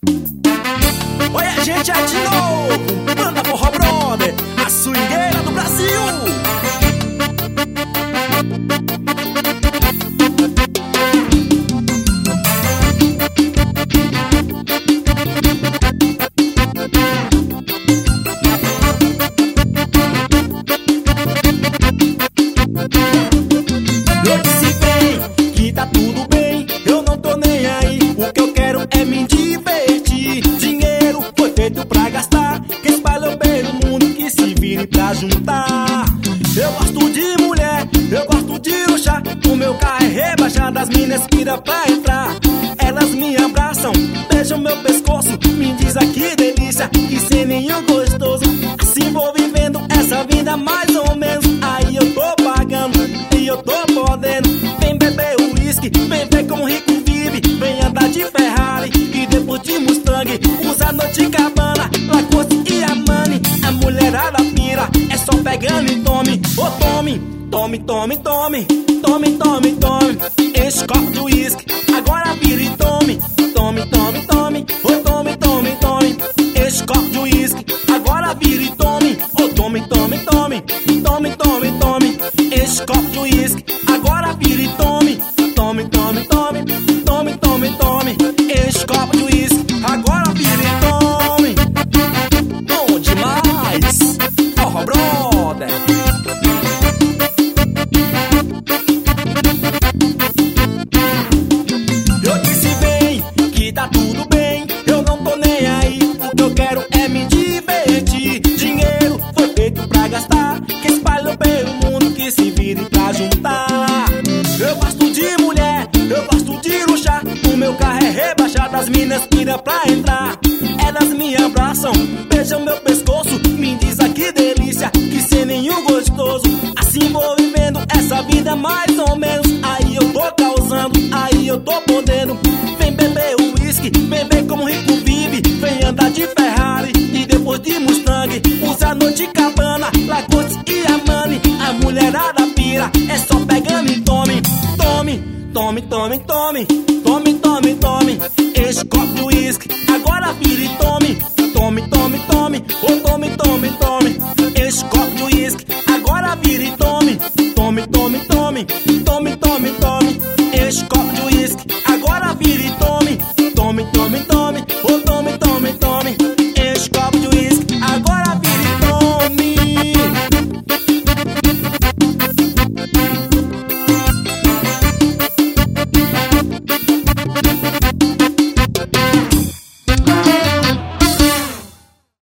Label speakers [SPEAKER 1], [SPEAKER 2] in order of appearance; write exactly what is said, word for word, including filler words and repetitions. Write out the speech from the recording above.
[SPEAKER 1] Oi, a gente é de novo, Banda Forró Brother, a swingueira do Brasil. Eu disse bem que tá tudo bem, eu não tô nem aí. O que eu quero é me divertir. Dinheiro foi feito pra gastar, que espalhou pelo mundo, que se vire pra juntar. Eu gosto de mulher, eu gosto de luxar. O meu carro é rebaixado, as minas piram pra entrar. Elas me abraçam, beijam meu pescoço, me diz ah, que delícia, que sem nenhum gostoso. Assim vou vivendo essa vida mais ou menos. Aí eu tô pagando e eu tô podendo. Vem beber uísque, vem ver como rico vive. Vem andar de Ferrari e depois de Mustang. Usa noite cabana, Lacoste e Armani. A mulherada pira, é só pegando e tome. Ô tome, tome, tome, tome. Tome, tome, tome. Enche copo de uísque, agora vira e tome. Tome, tome, tome. Ô tome, tome, tome. Enche copo de uísque, agora vira e tome. Ô tome, tome, tome. Tome, tome, tome. Enche copo de uísque, agora vira e tome. Tome, tome, tome. Tome, tome, tome. Enche copo de uísque, agora vira e tome. Bom demais, Forró Brother. Eu disse bem que tá tudo bem, eu não tô nem aí. O que eu quero é me divertir. Dinheiro foi feito pra gastar, que espalhou pelo mundo, que se vire pra juntar. Eu gosto de mulher, eu gosto de luxar. O meu carro é rebaixado, as minas piram pra entrar. Elas me abraçam, beijam meu pescoço, me diz ah, que delícia, que sem nenhum gostoso. Assim vou vivendo essa vida mais ou menos. Aí eu tô causando, aí eu tô podendo. Vem beber uísque, vem ver como rico vive. Vem andar de Ferrari e depois de Mustang. Usa noite cabana, Lacoste e Armani. A mulherada pira, é só pegando e tome. Tome, tome, tome, tome. Tome, tome, tome. Enche copo de uísque, agora vira e tome.